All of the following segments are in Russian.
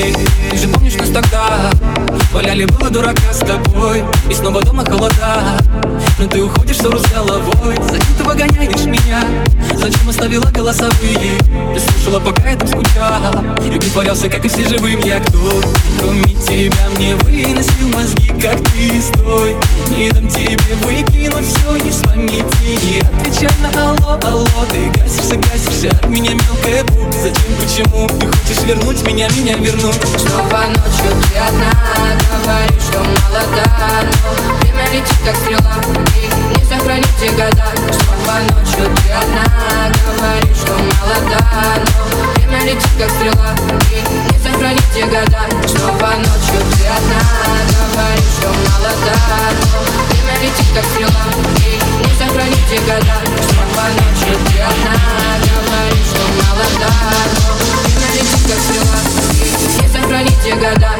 Ты же помнишь нас тогда? Валяли было дурака с тобой, и снова дома холода. Но ты уходишь ссору с головой. Зачем ты выгоняешь меня? Зачем оставила голосовые? Ты слушала, пока я там скучала, и притворялся, как и все живым. Я кто? Кроме тебя мне выносил мозги, как ты. Стой, не дам тебе выкинуть все из памяти. Не отвечай на алло, алло. Ты гасишься от меня, мелкая пух. Зачем, почему? Ты хочешь вернуть меня вернуть. Снова ночью ты одна, говоришь, что молода, но время летит, как стрела, и не сохранить те года. Снова ночью ты одна, говоришь, что молода, но время летит, как стрела, и не сохранить те года. Снова ночью ты одна, говоришь, что молода, но время летит, как стрела, и не сохранить те года. Снова ночью ты одна, говоришь, что молода, но время летит, как стрела, и не сохранить те года.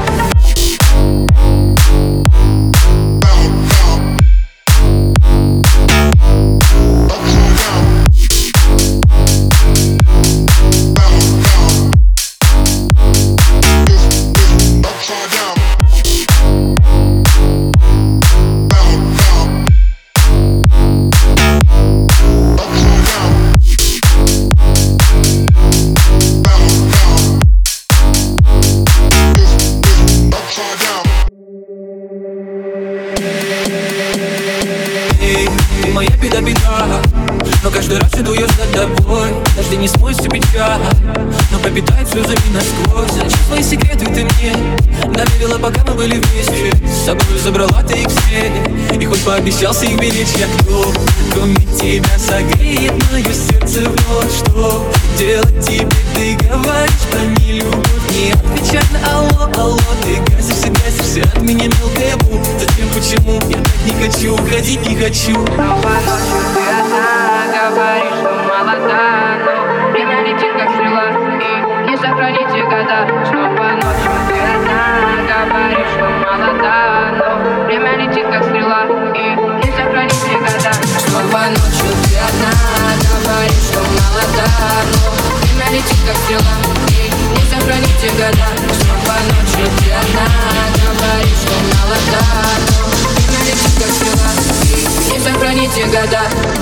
Ты моя беда, но каждый раз иду я за тобой. Дожди не смоют всю печаль, но пропитают слезами насквозь. Зачем свои секреты ты мне доверила, пока мы были вместе? С собой забрала ты их все, и хоть пообещался их беречь. Я кто, кроме тебя, согреет мое сердце вновь? Что делать тебе? Ты говоришь про нелюбовь. Не отвечай на алло, алло. Ты гасишься от меня, мелкая пух. Зачем, почему? Я так не хочу, уходить не хочу. Снова ночью ты одна, говоришь, что молода, но время летит, как стрела, и не сохранить те года. Снова ночью ты одна, говоришь, что молода, но время летит, как стрела, и не сохранить те года. Снова ночью ты одна, говоришь, что молода, но время летит, как стрела, и не сохранить те года. Снова ночью ты одна, говоришь, что молода, но время летит, как стрела, и не сохранить те года.